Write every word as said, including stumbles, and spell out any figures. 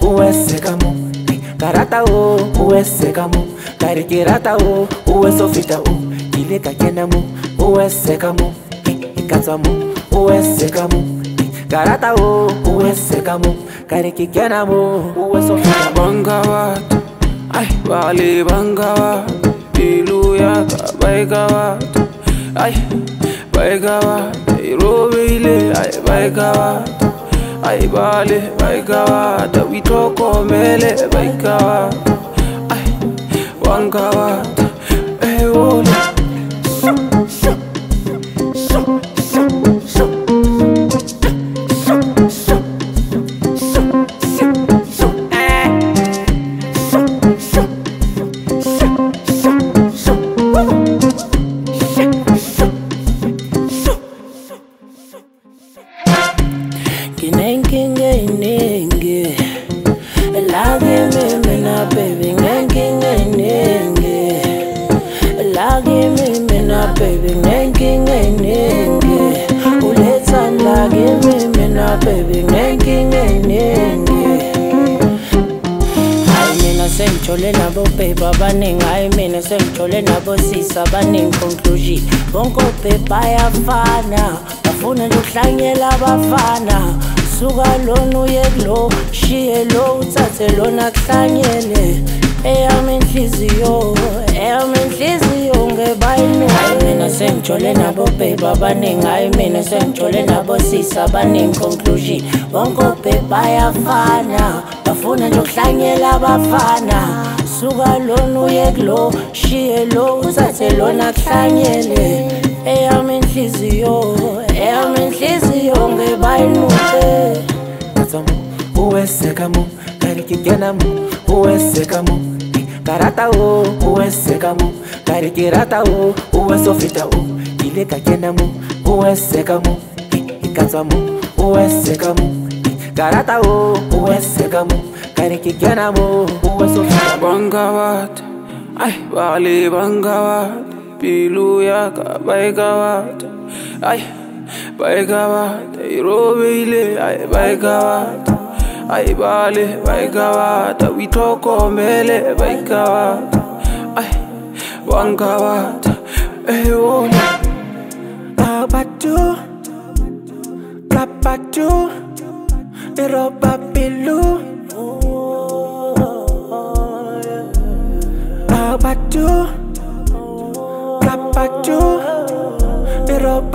uwe sekamu karata o uwe sekamu karikirata o uwe sofita o ile kakenamu uwe sekamu ikatsamu uwe sekamu karata o uwe sekamu karikikenamu uwe sofita bangawat ay bali bangawat iluya baigawat ay baigawat irobile ay baigawat ay bali baigawat witoko mele baigawat ay bangawat ay ole Kinenkinga iningi lagi mimi na baby nenkinga iningi lagi mimi na baby nenkinga iningi uletha lagi mimi na baby nenkinga iningi ay mina sengithole nabo baby abaningi ay mina sengithole nabo sisa abaningi conclusion bonke baby bayafana bafuna nje ukuhlangela abafana suka lona uye kulo shiye lo uthathe lona kuhlanyele eyami inhliziyo eyami inhliziyo ngebayini mina sengithole nabo baby abaningi hayi mina sengithole nabo sisa abaningi conclusion bonke baby bayafana bafuna nje ukuhlanyela abafana suka lona uye kulo shiye lo uthathe lona kuhlanyele eyami inhliziyo eyami inhliziyo ngebayini uwe sekamu karikikenamu uwe sekamu karata o uwe sekamu karikirata o uwe sofita o ile kakenamu uwe sekamu ikatsamu uwe sekamu karata o uwe sekamu karikikenamu uwe sofita bangawat ay bali bangawat piluya baigawat ay baigawat irobile ay baigawat ay bali baigawat witoko mele baigawat ay bangawat ay ole abatu kapatu iroba pilu abatu kapatu iroba